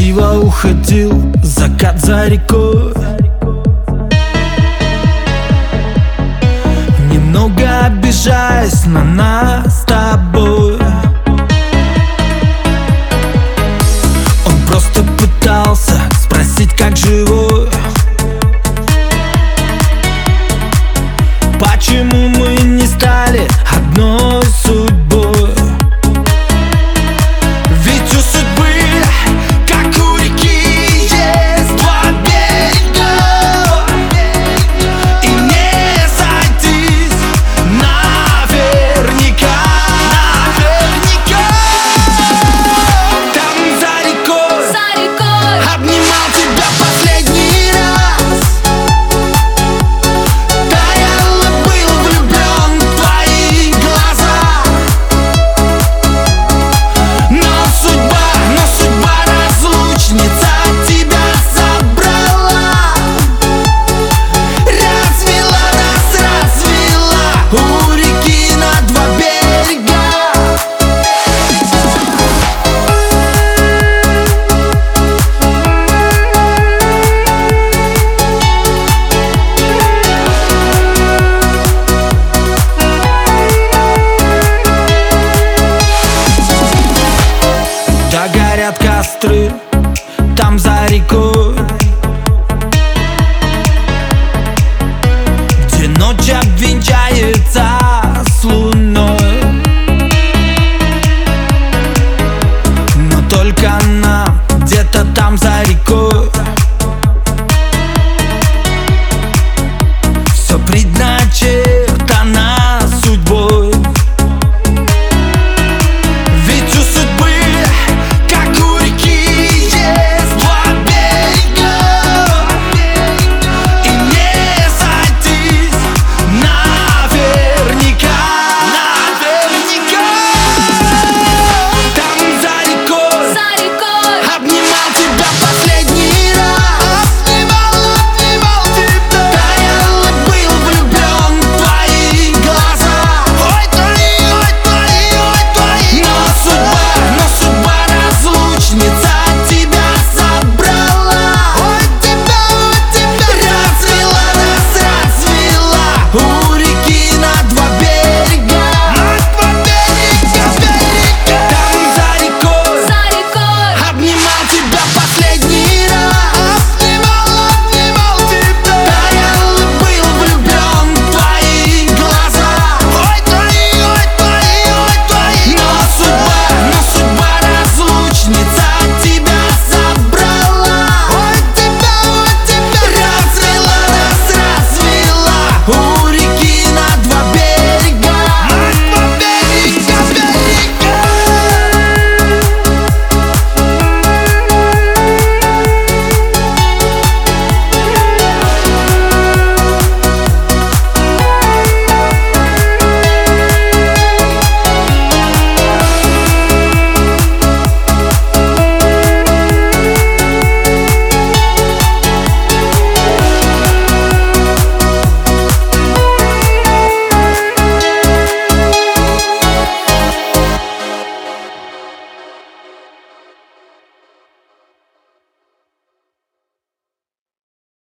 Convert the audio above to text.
красиво уходил закат за рекой. Немного обижаясь на нас с тобой. Он просто пытался спросить, как живой. Почему мы не стали одной судьбой? Ведь у судьбы, как у реки, есть два берега, и не сойтись наверняка. Там за рекой обнимал тебя последний раз. Таял и был влюблен в твои глаза. Но судьба разлучница тебя забрала. Развела нас, развела у реки на два берега. Да горят костры